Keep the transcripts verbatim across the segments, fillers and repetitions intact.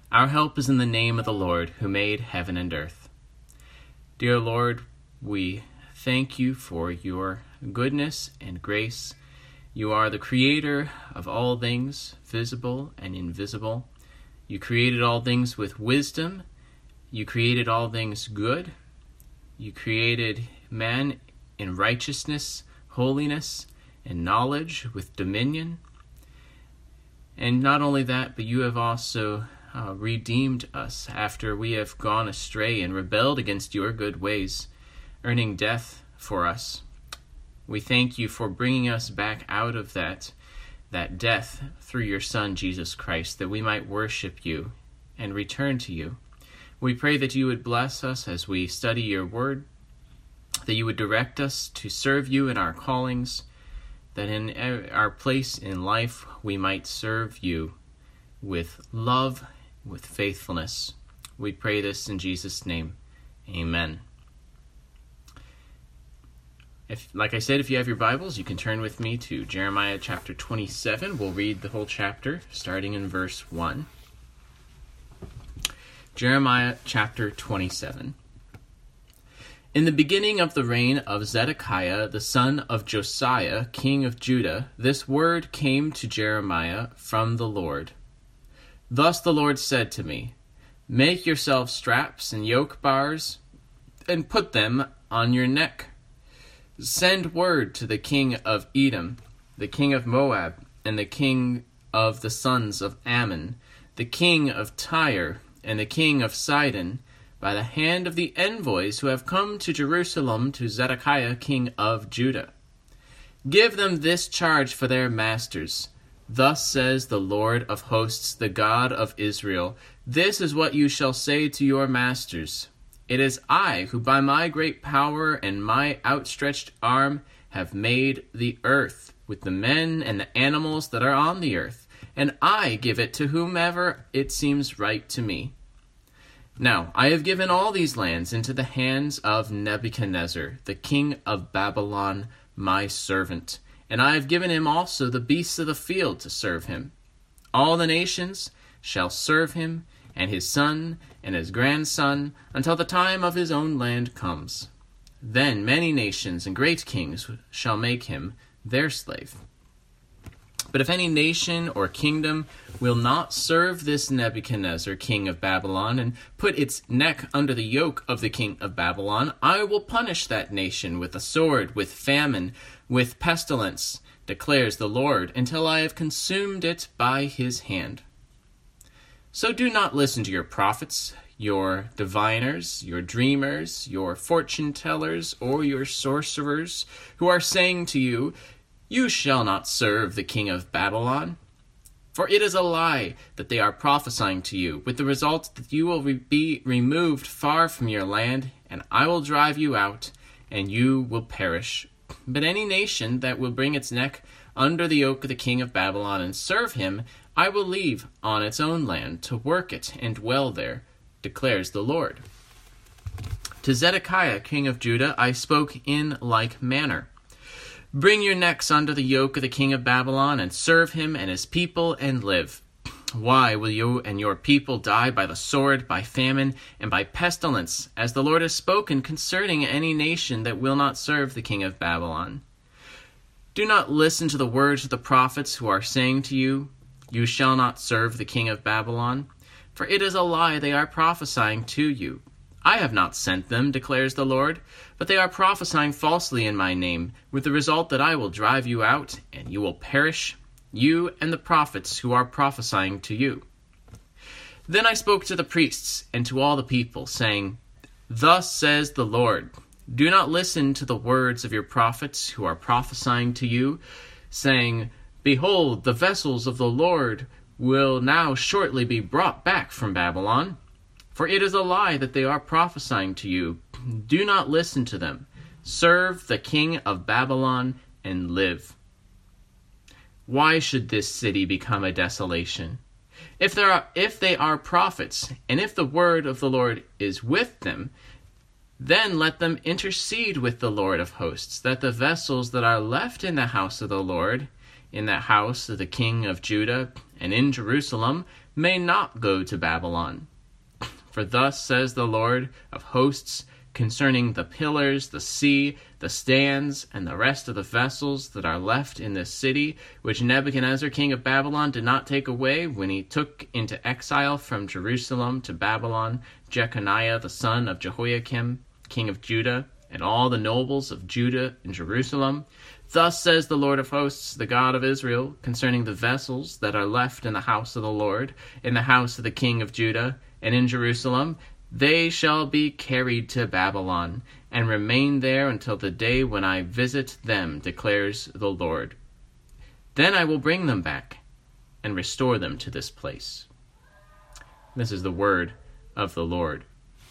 Our help is in the name of the Lord, who made heaven and earth. Dear Lord, we thank you for your goodness and grace. You are the creator of all things, visible and invisible. You created all things with wisdom. You created all things good. You created man in righteousness, holiness, and knowledge with dominion. And not only that, but you have also uh, redeemed us after we have gone astray and rebelled against your good ways, earning death for us. We thank you for bringing us back out of that, that death through your Son, Jesus Christ, that we might worship you and return to you. We pray that you would bless us as we study your word, that you would direct us to serve you in our callings, that in our place in life we might serve you with love, with faithfulness. We pray this in Jesus' name. Amen. If, like I said, if you have your Bibles, you can turn with me to Jeremiah chapter twenty-seven. We'll read the whole chapter, starting in verse one. Jeremiah chapter twenty-seven. In the beginning of the reign of Zedekiah, the son of Josiah, king of Judah, this word came to Jeremiah from the Lord. Thus the Lord said to me, Make yourself straps and yoke bars, and put them on your neck. Send word to the king of Edom, the king of Moab, and the king of the sons of Ammon, the king of Tyre, and the king of Sidon, by the hand of the envoys who have come to Jerusalem to Zedekiah king of Judah. Give them this charge for their masters. Thus says the Lord of hosts, the God of Israel, This is what you shall say to your masters. It is I who by my great power and my outstretched arm have made the earth, with the men and the animals that are on the earth, and I give it to whomever it seems right to me. Now I have given all these lands into the hands of Nebuchadnezzar, the king of Babylon, my servant, and I have given him also the beasts of the field to serve him. All the nations shall serve him, and his son and his grandson, until the time of his own land comes. Then many nations and great kings shall make him their slave. But if any nation or kingdom will not serve this Nebuchadnezzar, king of Babylon, and put its neck under the yoke of the king of Babylon, I will punish that nation with a sword, with famine, with pestilence, declares the Lord, until I have consumed it by his hand. So do not listen to your prophets, your diviners, your dreamers, your fortune-tellers, or your sorcerers, who are saying to you, You shall not serve the king of Babylon. For it is a lie that they are prophesying to you, with the result that you will be removed far from your land, and I will drive you out, and you will perish. But any nation that will bring its neck under the yoke of the king of Babylon and serve him, I will leave on its own land to work it and dwell there, declares the Lord. To Zedekiah, king of Judah, I spoke in like manner. Bring your necks under the yoke of the king of Babylon, and serve him and his people, and live. Why will you and your people die by the sword, by famine, and by pestilence, as the Lord has spoken concerning any nation that will not serve the king of Babylon? Do not listen to the words of the prophets who are saying to you, You shall not serve the king of Babylon, for it is a lie they are prophesying to you. I have not sent them, declares the Lord, but they are prophesying falsely in my name, with the result that I will drive you out, and you will perish, you and the prophets who are prophesying to you. Then I spoke to the priests and to all the people, saying, Thus says the Lord, Do not listen to the words of your prophets who are prophesying to you, saying, Behold, the vessels of the Lord will now shortly be brought back from Babylon. For it is a lie that they are prophesying to you. Do not listen to them. Serve the king of Babylon and live. Why should this city become a desolation? If there are, if they are prophets, and if the word of the Lord is with them, then let them intercede with the Lord of hosts, that the vessels that are left in the house of the Lord, in the house of the king of Judah, and in Jerusalem, may not go to Babylon. For thus says the Lord of hosts concerning the pillars, the sea, the stands, and the rest of the vessels that are left in this city, which Nebuchadnezzar king of Babylon did not take away when he took into exile from Jerusalem to Babylon Jeconiah the son of Jehoiakim, king of Judah, and all the nobles of Judah and Jerusalem. Thus says the Lord of hosts, the God of Israel, concerning the vessels that are left in the house of the Lord, in the house of the king of Judah, and in Jerusalem, they shall be carried to Babylon, and remain there until the day when I visit them, declares the Lord. Then I will bring them back, and restore them to this place. This is the word of the Lord.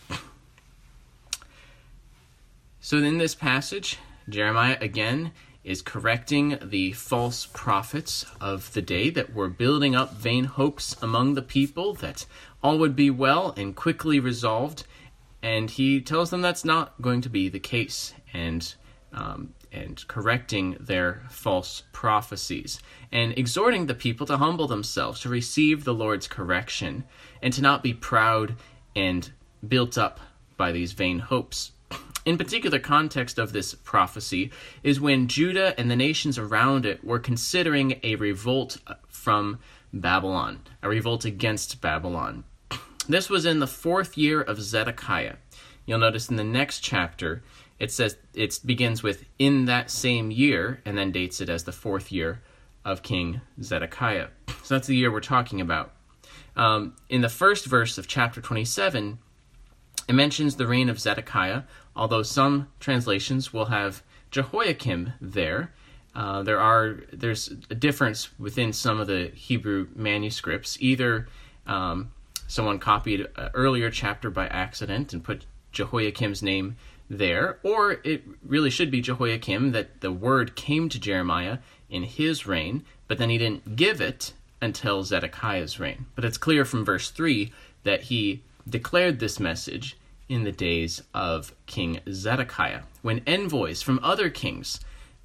So in this passage, Jeremiah again is correcting the false prophets of the day that were building up vain hopes among the people that all would be well and quickly resolved, and he tells them that's not going to be the case, and um, and correcting their false prophecies, and exhorting the people to humble themselves, to receive the Lord's correction, and to not be proud and built up by these vain hopes. In particular, context of this prophecy is when Judah and the nations around it were considering a revolt from Babylon, a revolt against Babylon. This was in the fourth year of Zedekiah. You'll notice in the next chapter, it says it begins with "in that same year," and then dates it as the fourth year of King Zedekiah. So that's the year we're talking about. Um, in the first verse of chapter twenty-seven, it mentions the reign of Zedekiah, although some translations will have Jehoiakim there. Uh, there are there's a difference within some of the Hebrew manuscripts. Either um, someone copied an earlier chapter by accident and put Jehoiakim's name there, or it really should be Jehoiakim, that the word came to Jeremiah in his reign, but then he didn't give it until Zedekiah's reign. But it's clear from verse three that he declared this message in the days of King Zedekiah, when envoys from other kings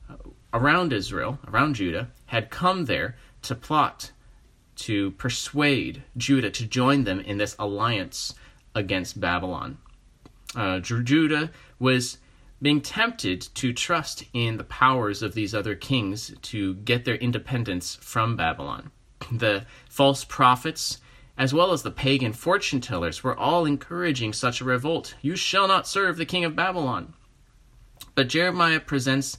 around Israel, around Judah, had come there to plot to persuade Judah to join them in this alliance against Babylon. Uh, Judah was being tempted to trust in the powers of these other kings to get their independence from Babylon. The false prophets, as well as the pagan fortune tellers, were all encouraging such a revolt. You shall not serve the king of Babylon. But Jeremiah presents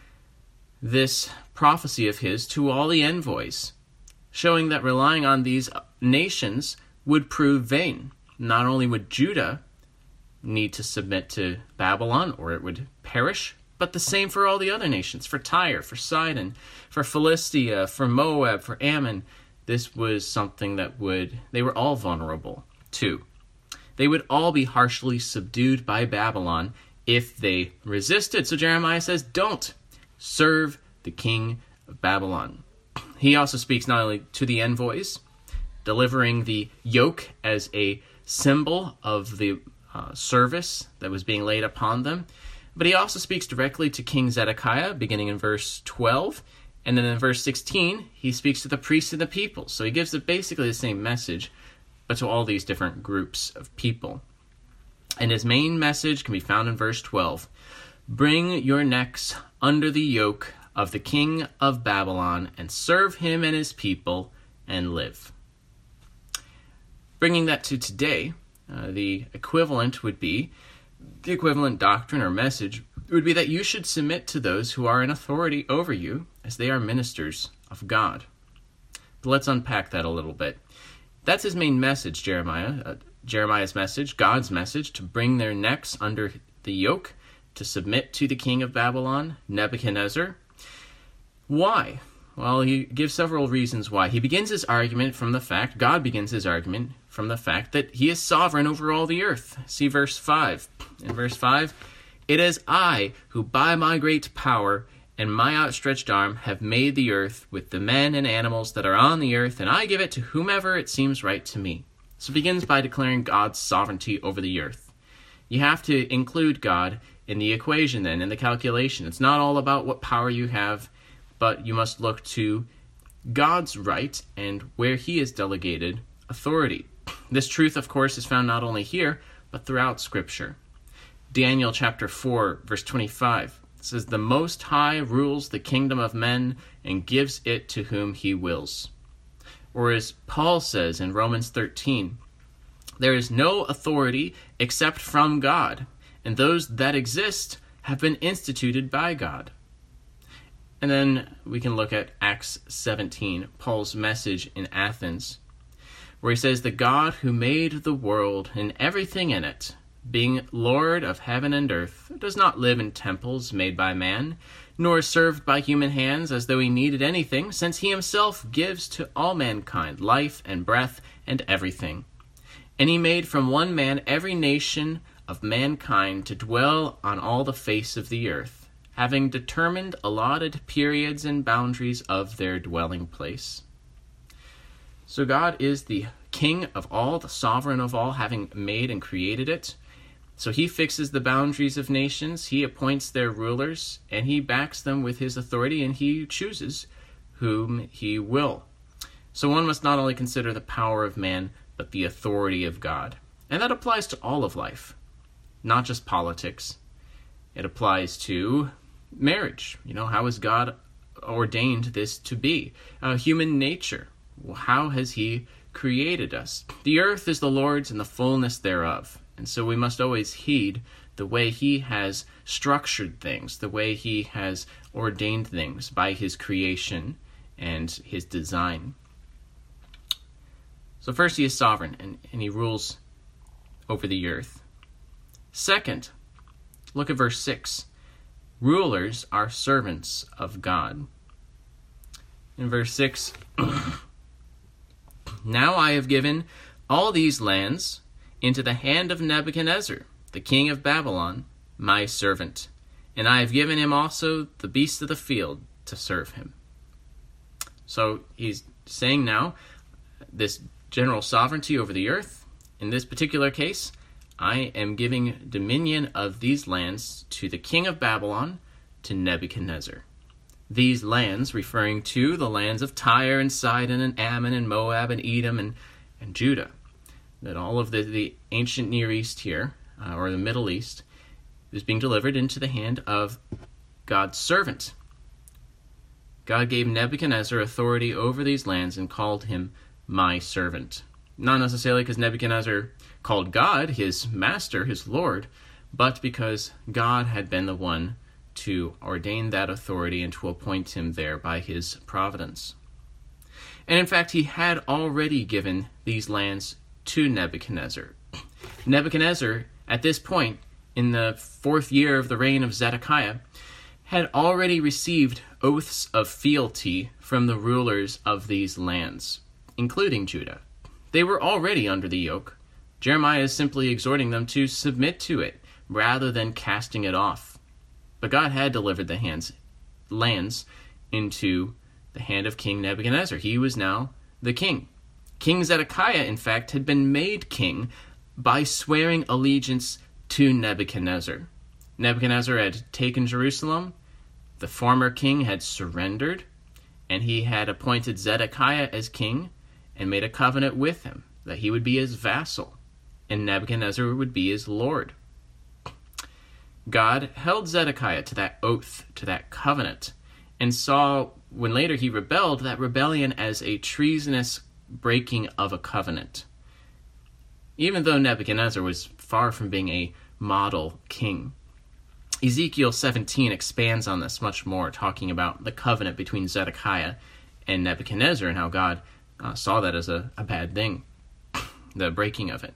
this prophecy of his to all the envoys, showing that relying on these nations would prove vain. Not only would Judah need to submit to Babylon, or it would perish, but the same for all the other nations, for Tyre, for Sidon, for Philistia, for Moab, for Ammon. This was something that would, they were all vulnerable to. They would all be harshly subdued by Babylon if they resisted. So Jeremiah says, don't serve the king of Babylon. He also speaks not only to the envoys, delivering the yoke as a symbol of the uh, service that was being laid upon them, but he also speaks directly to King Zedekiah, beginning in verse twelve, and then in verse sixteen, he speaks to the priests and the people. So he gives basically the same message, but to all these different groups of people. And his main message can be found in verse twelve. Bring your necks under the yoke of the king of Babylon, and serve him and his people, and live. Bringing that to today, uh, the equivalent would be, the equivalent doctrine or message would be that you should submit to those who are in authority over you, as they are ministers of God. But let's unpack that a little bit. That's his main message, Jeremiah. Uh, Jeremiah's message, God's message, to bring their necks under the yoke, to submit to the king of Babylon, Nebuchadnezzar. Why? Well, he gives several reasons why. He begins his argument from the fact, God begins his argument from the fact that he is sovereign over all the earth. See verse five. In verse five, it is I who by my great power and my outstretched arm have made the earth with the men and animals that are on the earth, and I give it to whomever it seems right to me. So it begins by declaring God's sovereignty over the earth. You have to include God in the equation then, in the calculation. It's not all about what power you have, but you must look to God's right and where he has delegated authority. This truth, of course, is found not only here, but throughout Scripture. Daniel chapter four, verse twenty-five says, "The Most High rules the kingdom of men and gives it to whom he wills." Or as Paul says in Romans thirteen, "There is no authority except from God, and those that exist have been instituted by God." And then we can look at Acts seventeen, Paul's message in Athens, where he says, "The God who made the world and everything in it, being Lord of heaven and earth, does not live in temples made by man, nor is served by human hands as though he needed anything, since he himself gives to all mankind life and breath and everything. And he made from one man every nation of mankind to dwell on all the face of the earth, having determined allotted periods and boundaries of their dwelling place." So God is the king of all, the sovereign of all, having made and created it. So he fixes the boundaries of nations, he appoints their rulers, and he backs them with his authority, and he chooses whom he will. So one must not only consider the power of man, but the authority of God. And that applies to all of life, not just politics. It applies to marriage. You know, how has God ordained this to be? Uh, human nature. How has he created us? The earth is the Lord's and the fullness thereof. And so we must always heed the way he has structured things, the way he has ordained things by his creation and his design. So first, he is sovereign, and, and he rules over the earth. Second, look at verse six. Rulers are servants of God. In verse six, "Now I have given all these lands into the hand of Nebuchadnezzar, the king of Babylon, my servant, and I have given him also the beasts of the field to serve him." So he's saying now, this general sovereignty over the earth, in this particular case, I am giving dominion of these lands to the king of Babylon, to Nebuchadnezzar. These lands referring to the lands of Tyre and Sidon and Ammon and Moab and Edom and, and Judah. That all of the, the ancient Near East here, uh, or the Middle East, is being delivered into the hand of God's servant. God gave Nebuchadnezzar authority over these lands and called him my servant. Not necessarily because Nebuchadnezzar called God his master, his Lord, but because God had been the one to ordain that authority and to appoint him there by his providence. And in fact, he had already given these lands to Nebuchadnezzar. Nebuchadnezzar, at this point, in the fourth year of the reign of Zedekiah, had already received oaths of fealty from the rulers of these lands, including Judah. They were already under the yoke. Jeremiah is simply exhorting them to submit to it, rather than casting it off. But God had delivered the hands, lands into the hand of King Nebuchadnezzar. He was now the king. King Zedekiah, in fact, had been made king by swearing allegiance to Nebuchadnezzar. Nebuchadnezzar had taken Jerusalem, the former king had surrendered, and he had appointed Zedekiah as king and made a covenant with him that he would be his vassal, and Nebuchadnezzar would be his lord. God held Zedekiah to that oath, to that covenant, and saw, when later he rebelled, that rebellion as a treasonous breaking of a covenant. Even though Nebuchadnezzar was far from being a model king. Ezekiel seventeen expands on this much more, talking about the covenant between Zedekiah and Nebuchadnezzar and how God uh, saw that as a, a bad thing, the breaking of it.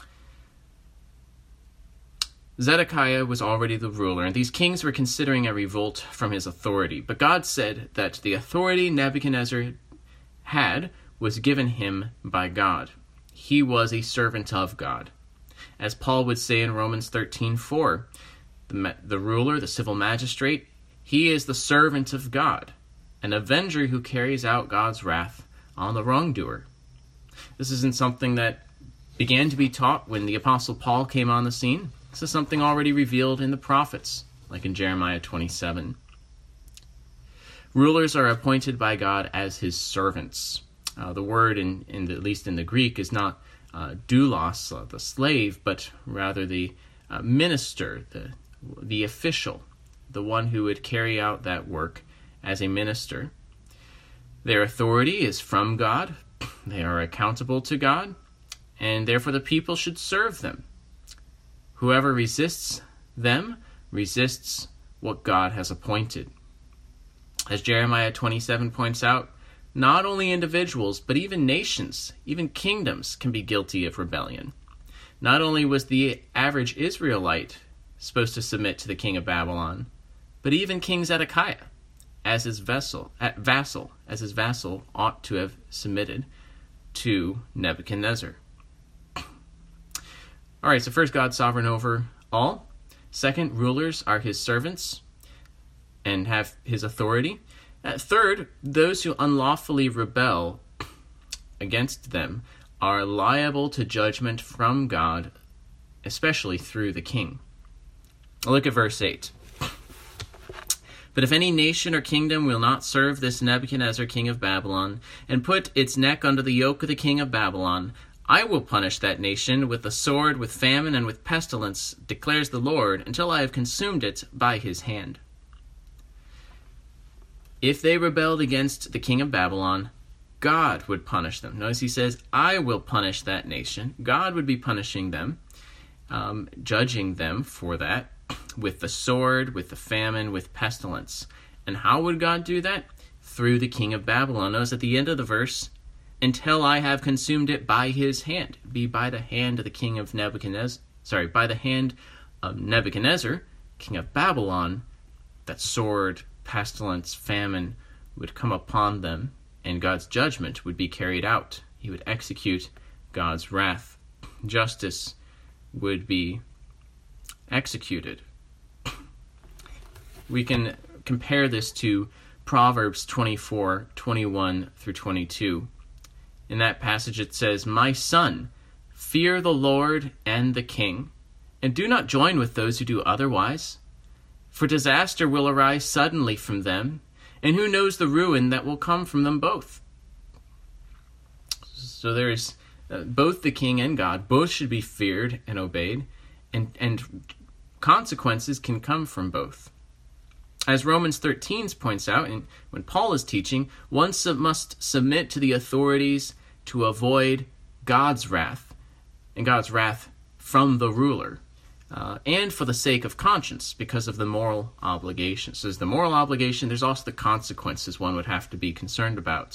Zedekiah was already the ruler, and these kings were considering a revolt from his authority. But God said that the authority Nebuchadnezzar had was given him by God. He was a servant of God. As Paul would say in Romans thirteen four, the, the ruler, the civil magistrate, he is the servant of God, an avenger who carries out God's wrath on the wrongdoer. This isn't something that began to be taught when the Apostle Paul came on the scene. This is something already revealed in the prophets, like in Jeremiah twenty-seven. Rulers are appointed by God as his servants. Uh, the word, in, in the, at least in the Greek, is not uh, doulos, uh, the slave, but rather the uh, minister, the the official, the one who would carry out that work as a minister. Their authority is from God. They are accountable to God, and therefore the people should serve them. Whoever resists them resists what God has appointed. As Jeremiah twenty-seven points out, not only individuals, but even nations, even kingdoms can be guilty of rebellion. Not only was the average Israelite supposed to submit to the king of Babylon, but even King Zedekiah, as his vassal, vassal, as his vassal, ought to have submitted to Nebuchadnezzar. All right, so first, God's sovereign over all. Second, rulers are his servants and have his authority. Uh, third, those who unlawfully rebel against them are liable to judgment from God, especially through the king. Look at verse eight. But if any nation or kingdom will not serve this Nebuchadnezzar, king of Babylon, and put its neck under the yoke of the king of Babylon, I will punish that nation with the sword, with famine, and with pestilence, declares the Lord, until I have consumed it by his hand. If they rebelled against the king of Babylon, God would punish them. Notice he says, I will punish that nation. God would be punishing them, um, judging them for that, with the sword, with the famine, with pestilence. And how would God do that? Through the king of Babylon. Notice at the end of the verse, until I have consumed it by his hand. Be by the hand of the king of Nebuchadnezzar, sorry, by the hand of Nebuchadnezzar, king of Babylon, that sword, pestilence, famine would come upon them, and God's judgment would be carried out. He would execute God's wrath. Justice would be executed. We can compare this to Proverbs twenty-four, twenty-one through twenty-two. In that passage it says, My son, fear the Lord and the king, and do not join with those who do otherwise. For disaster will arise suddenly from them, and who knows the ruin that will come from them both. So there's uh, both the king and God, both should be feared and obeyed, and, and consequences can come from both. As Romans thirteen points out, and when Paul is teaching, one must submit to the authorities to avoid God's wrath, and God's wrath from the ruler, uh, and for the sake of conscience, because of the moral obligation. So there's the moral obligation, there's also the consequences one would have to be concerned about.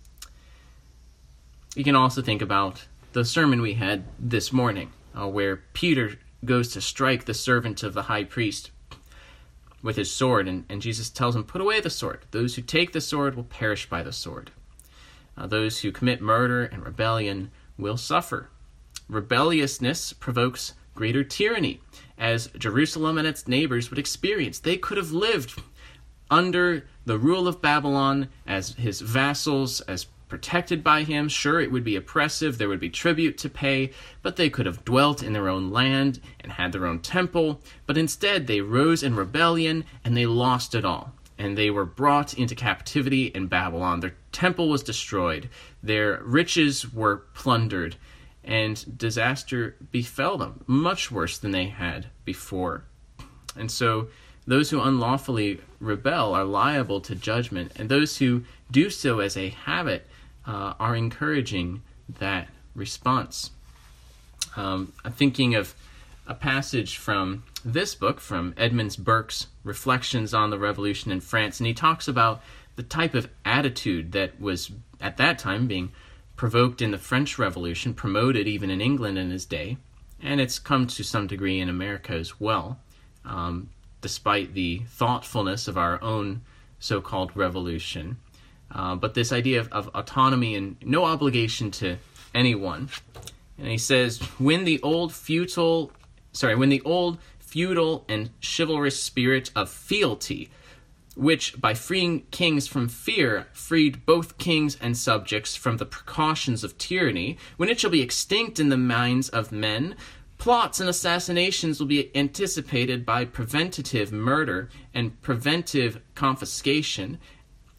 You can also think about the sermon we had this morning, uh, where Peter goes to strike the servant of the high priest with his sword, and, and Jesus tells him, put away the sword. Those who take the sword will perish by the sword. Uh, those who commit murder and rebellion will suffer. Rebelliousness provokes greater tyranny, as Jerusalem and its neighbors would experience. They could have lived under the rule of Babylon as his vassals, as protected by him. Sure, it would be oppressive, there would be tribute to pay, but they could have dwelt in their own land and had their own temple. But instead, they rose in rebellion and they lost it all. And they were brought into captivity in Babylon. Their temple was destroyed, their riches were plundered, and disaster befell them, much worse than they had before. And so those who unlawfully rebel are liable to judgment, and those who do so as a habit uh, are encouraging that response. Um, I'm thinking of a passage from this book, from Edmund Burke's Reflections on the Revolution in France, and he talks about the type of attitude that was, at that time, being provoked in the French Revolution, promoted even in England in his day, and it's come to some degree in America as well, um, despite the thoughtfulness of our own so-called revolution. Uh, but this idea of, of autonomy and no obligation to anyone. And he says, when the old feudal, sorry, when the old feudal and chivalrous spirit of fealty, which by freeing kings from fear freed both kings and subjects from the precautions of tyranny, when it shall be extinct in the minds of men, plots and assassinations will be anticipated by preventative murder and preventive confiscation,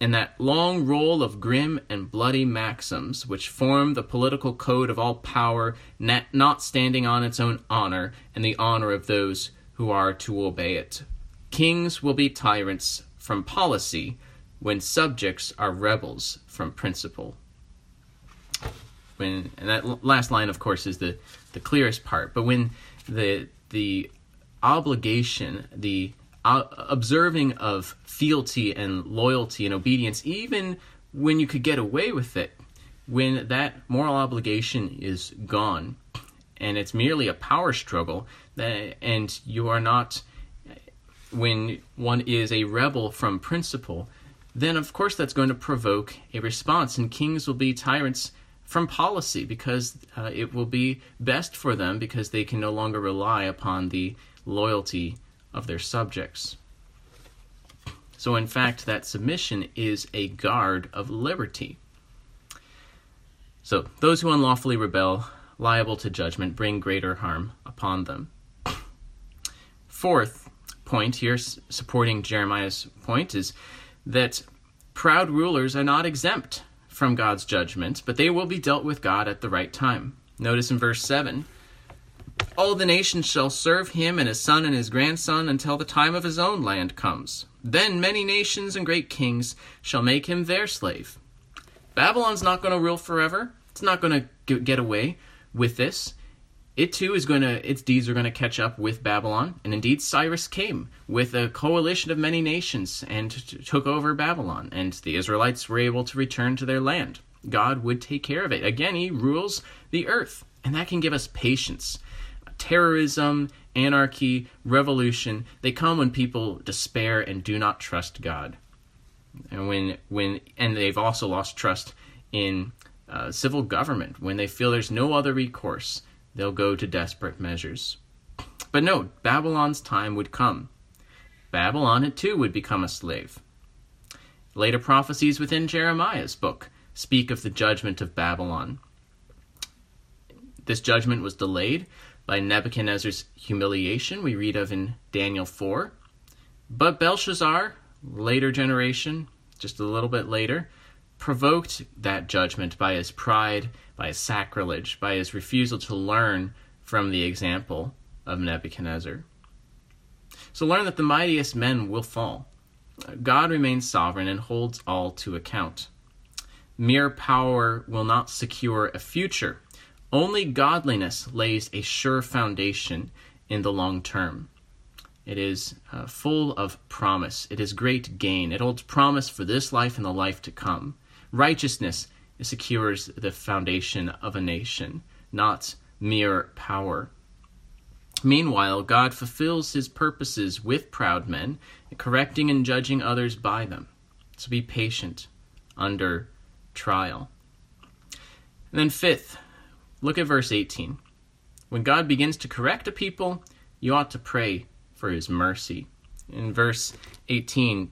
and that long roll of grim and bloody maxims which form the political code of all power, not standing on its own honor and the honor of those who are to obey it. Kings will be tyrants from policy when subjects are rebels from principle. When, and that last line, of course, is the, the clearest part. But when the the obligation, the uh, observing of fealty and loyalty and obedience, even when you could get away with it, when that moral obligation is gone, and it's merely a power struggle, that, and you are not, when one is a rebel from principle, then of course that's going to provoke a response, and kings will be tyrants from policy, because uh, it will be best for them, because they can no longer rely upon the loyalty of their subjects. So in fact, that submission is a guard of liberty. So those who unlawfully rebel, liable to judgment, bring greater harm upon them. Fourth point here, supporting Jeremiah's point, is that proud rulers are not exempt from God's judgment, but they will be dealt with God at the right time. Notice in verse seven, all the nations shall serve him and his son and his grandson until the time of his own land comes. Then many nations and great kings shall make him their slave. Babylon's not going to rule forever. It's not going to get away with this. It too is going to, its deeds are going to catch up with Babylon. And indeed, Cyrus came with a coalition of many nations and t- took over Babylon. And the Israelites were able to return to their land. God would take care of it. Again, he rules the earth. And that can give us patience. Terrorism, anarchy, revolution, they come when people despair and do not trust God. And when, when, and they've also lost trust in uh, civil government. When they feel there's no other recourse, they'll go to desperate measures. But no, Babylon's time would come. Babylon, it too, would become a slave. Later prophecies within Jeremiah's book speak of the judgment of Babylon. This judgment was delayed by Nebuchadnezzar's humiliation, we read of in Daniel four. But Belshazzar, later generation, just a little bit later, provoked that judgment by his pride, by his sacrilege, by his refusal to learn from the example of Nebuchadnezzar. So learn that the mightiest men will fall. God remains sovereign and holds all to account. Mere power will not secure a future. Only godliness lays a sure foundation in the long term. It is uh, full of promise. It is great gain. It holds promise for this life and the life to come. Righteousness secures the foundation of a nation, not mere power. Meanwhile, God fulfills his purposes with proud men, correcting and judging others by them. So be patient under trial. And then fifth, look at verse eighteen. When God begins to correct a people, you ought to pray for his mercy. In verse eighteen,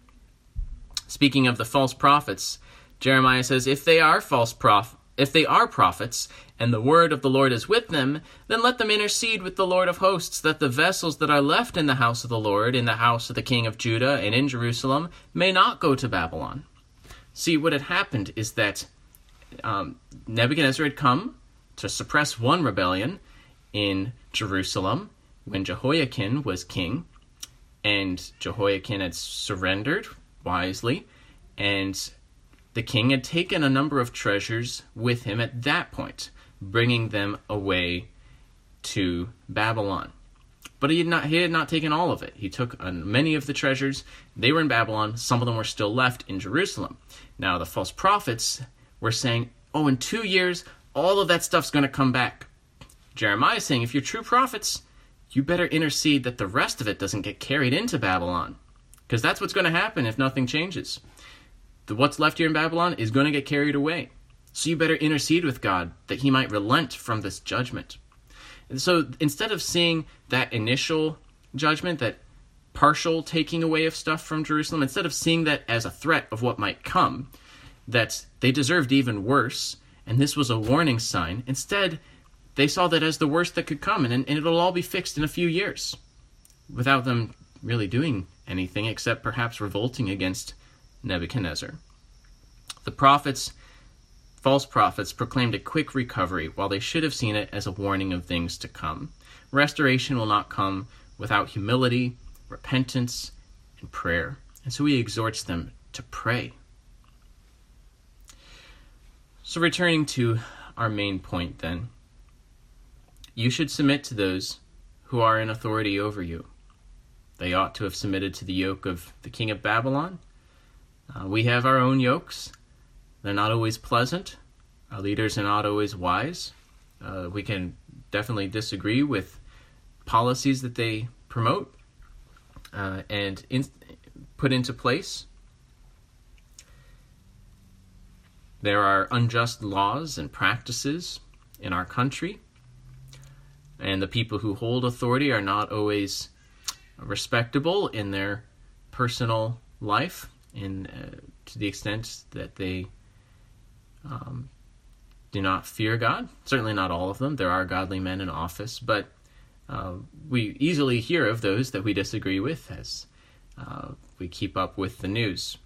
speaking of the false prophets, Jeremiah says, if they are false prophets, if they are prophets, and the word of the Lord is with them, then let them intercede with the Lord of hosts, that the vessels that are left in the house of the Lord, in the house of the king of Judah, and in Jerusalem, may not go to Babylon. See, what had happened is that um, Nebuchadnezzar had come to suppress one rebellion in Jerusalem when Jehoiakim was king, and Jehoiakim had surrendered wisely, and the king had taken a number of treasures with him at that point, bringing them away to Babylon. But he had not, he had not taken all of it. He took uh, many of the treasures. They were in Babylon. Some of them were still left in Jerusalem. Now, the false prophets were saying, oh, in two years, all of that stuff's going to come back. Jeremiah is saying, if you're true prophets, you better intercede that the rest of it doesn't get carried into Babylon, because that's what's going to happen if nothing changes. The what's left here in Babylon is going to get carried away. So you better intercede with God that he might relent from this judgment. And so instead of seeing that initial judgment, that partial taking away of stuff from Jerusalem, instead of seeing that as a threat of what might come, that they deserved even worse, and this was a warning sign, instead they saw that as the worst that could come, and, and it'll all be fixed in a few years, without them really doing anything except perhaps revolting against Nebuchadnezzar. The prophets, false prophets, proclaimed a quick recovery, while they should have seen it as a warning of things to come. Restoration will not come without humility, repentance, and prayer. And so he exhorts them to pray. So returning to our main point then, you should submit to those who are in authority over you. They ought to have submitted to the yoke of the king of Babylon. Uh, we have our own yokes. They're not always pleasant. Our leaders are not always wise. Uh, we can definitely disagree with policies that they promote uh, and in, put into place. There are unjust laws and practices in our country, and the people who hold authority are not always respectable in their personal life, in uh, to the extent that they um, do not fear God. Certainly not all of them. There are godly men in office, but uh, we easily hear of those that we disagree with as uh, we keep up with the news.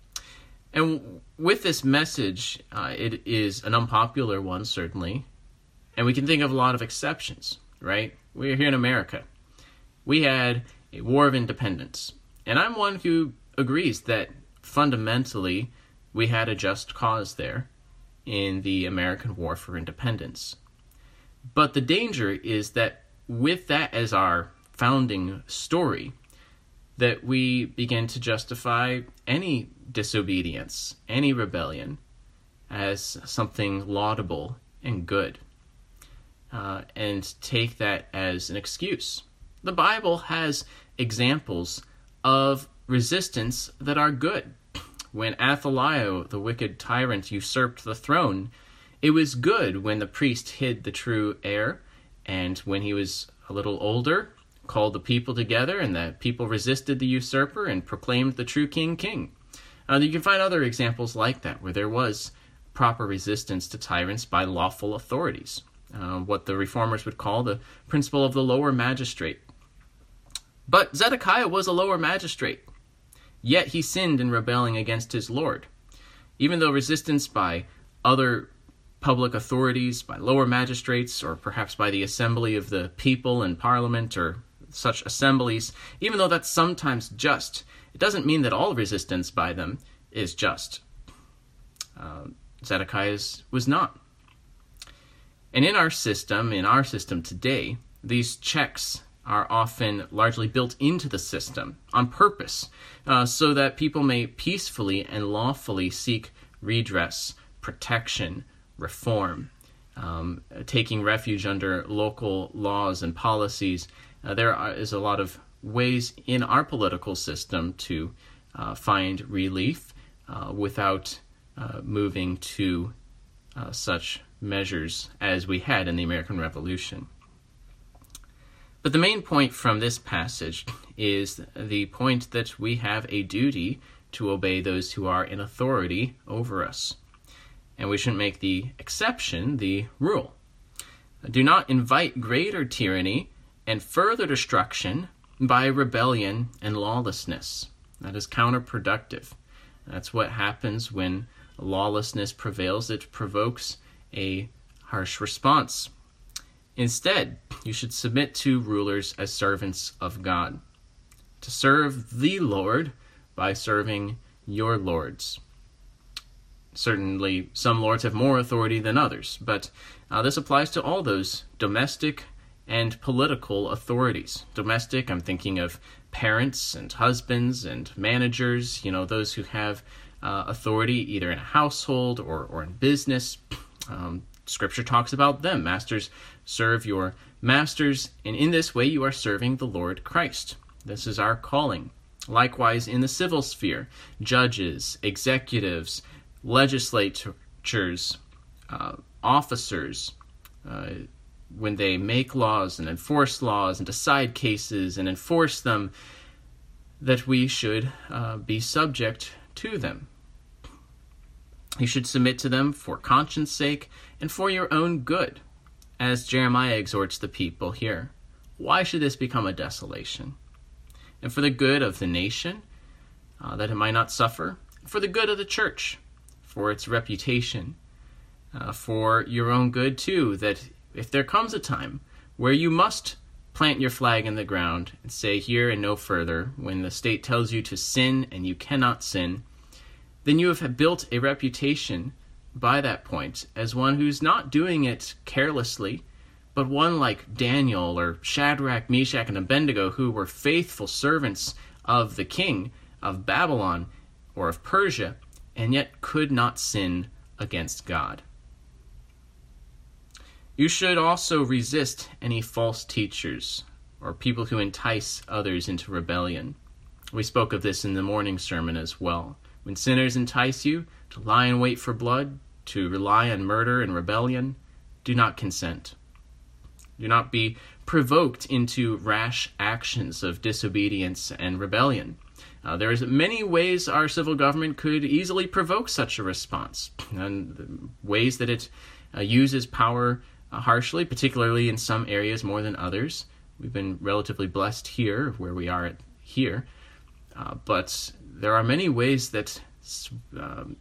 And with this message, uh, it is an unpopular one, certainly, and we can think of a lot of exceptions, right? We're here in America. We had a war of independence, and I'm one who agrees that fundamentally we had a just cause there in the American War for Independence. But the danger is that with that as our founding story, that we begin to justify any disobedience, any rebellion, as something laudable and good, uh, and take that as an excuse. The Bible has examples of resistance that are good. When Athaliah, the wicked tyrant, usurped the throne, it was good when the priest hid the true heir, and when he was a little older, called the people together, and the people resisted the usurper and proclaimed the true king king. Uh, you can find other examples like that, where there was proper resistance to tyrants by lawful authorities, uh, what the reformers would call the principle of the lower magistrate. But Zedekiah was a lower magistrate, yet he sinned in rebelling against his Lord. Even though resistance by other public authorities, by lower magistrates, or perhaps by the assembly of the people in parliament or such assemblies, even though that's sometimes just, it doesn't mean that all resistance by them is just. Uh, Zedekiah's was not. And in our system, in our system today, these checks are often largely built into the system on purpose, uh, so that people may peacefully and lawfully seek redress, protection, reform, um, taking refuge under local laws and policies. Uh, there are, is a lot of ways in our political system to uh, find relief uh, without uh, moving to uh, such measures as we had in the American Revolution. But the main point from this passage is the point that we have a duty to obey those who are in authority over us. And we shouldn't make the exception the rule. Do not invite greater tyranny and further destruction by rebellion and lawlessness. That is counterproductive. That's what happens when lawlessness prevails. It provokes a harsh response. Instead, you should submit to rulers as servants of God, to serve the Lord by serving your lords. Certainly, some lords have more authority than others, but uh, this applies to all those domestic and political authorities. Domestic, I'm thinking of parents and husbands and managers, you know, those who have uh, authority either in a household or, or in business. Um, Scripture talks about them. Masters, serve your masters, and in this way you are serving the Lord Christ. This is our calling. Likewise, in the civil sphere, judges, executives, legislatures, uh, officers, uh, when they make laws and enforce laws and decide cases and enforce them, that we should uh, be subject to them. You should submit to them for conscience sake and for your own good, as Jeremiah exhorts the people here. Why should this become a desolation? And for the good of the nation, uh, that it might not suffer, for the good of the church, for its reputation, uh, for your own good too, that if there comes a time where you must plant your flag in the ground and say here and no further, when the state tells you to sin and you cannot sin, then you have built a reputation by that point as one who's not doing it carelessly, but one like Daniel or Shadrach, Meshach, and Abednego, who were faithful servants of the king of Babylon or of Persia, and yet could not sin against God. You should also resist any false teachers or people who entice others into rebellion. We spoke of this in the morning sermon as well. When sinners entice you to lie in wait for blood, to rely on murder and rebellion, do not consent. Do not be provoked into rash actions of disobedience and rebellion. Uh, there is many ways our civil government could easily provoke such a response, and ways that it uh, uses power uh, harshly, particularly in some areas more than others. We've been relatively blessed here, where we are at here, uh, but there are many ways that um,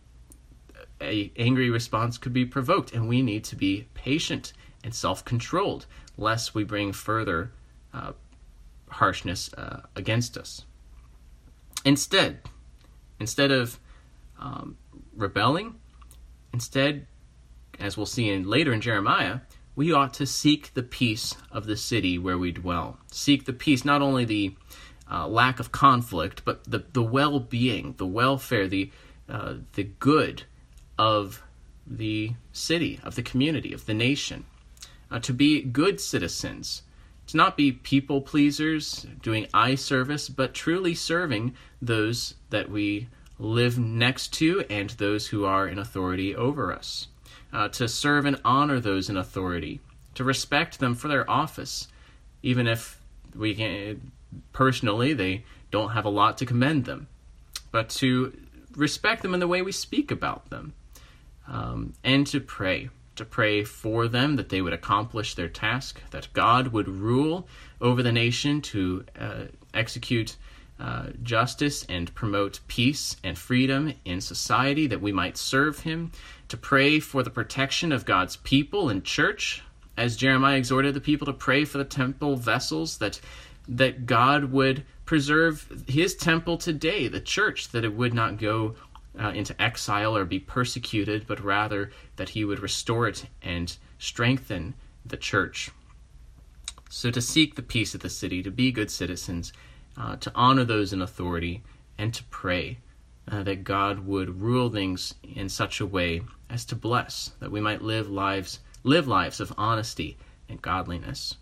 a angry response could be provoked, and we need to be patient and self-controlled, lest we bring further uh, harshness uh, against us. Instead, instead of um, rebelling, instead, as we'll see in, later in Jeremiah, we ought to seek the peace of the city where we dwell. Seek the peace, not only the uh, lack of conflict, but the, the well-being, the welfare, the uh, the good of the city, of the community, of the nation. Uh, to be good citizens, to not be people pleasers, doing eye service, but truly serving those that we live next to and those who are in authority over us. Uh, to serve and honor those in authority, to respect them for their office, even if we can, personally, they don't have a lot to commend them, but to respect them in the way we speak about them, um, and to pray. to pray for them, that they would accomplish their task, that God would rule over the nation to uh, execute uh, justice and promote peace and freedom in society, that we might serve him, to pray for the protection of God's people and church, as Jeremiah exhorted the people to pray for the temple vessels, that that God would preserve his temple today, the church, that it would not go Uh, into exile or be persecuted, but rather that he would restore it and strengthen the church. So to seek the peace of the city, to be good citizens, uh, to honor those in authority, and to pray uh, that God would rule things in such a way as to bless, that we might live lives, live lives of honesty and godliness.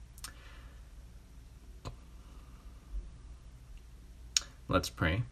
Let's pray.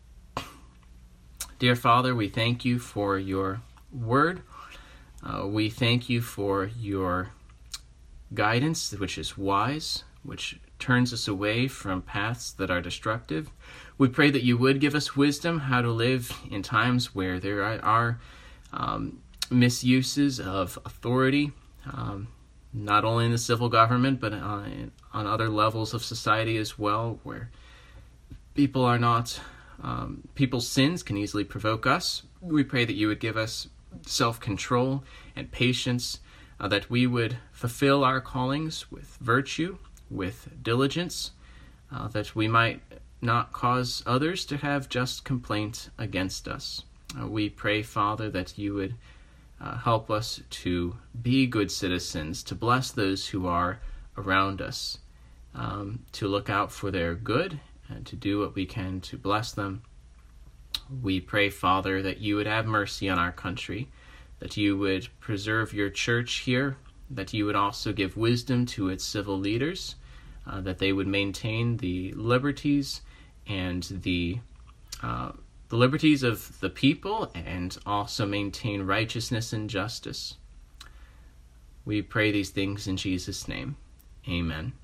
Dear Father, we thank you for your word. Uh, we thank you for your guidance, which is wise, which turns us away from paths that are destructive. We pray that you would give us wisdom how to live in times where there are um, misuses of authority, um, not only in the civil government, but on, on other levels of society as well, where people are not... Um, people's sins can easily provoke us. We pray that you would give us self-control and patience, uh, that we would fulfill our callings with virtue, with diligence, uh, that we might not cause others to have just complaint against us. Uh, we pray, Father, that you would uh, help us to be good citizens, to bless those who are around us, um, to look out for their good, and to do what we can to bless them. We pray, Father, that you would have mercy on our country, that you would preserve your church here, that you would also give wisdom to its civil leaders, uh, that they would maintain the liberties and the uh, the liberties of the people, and also maintain righteousness and justice. We pray these things in Jesus' name. Amen.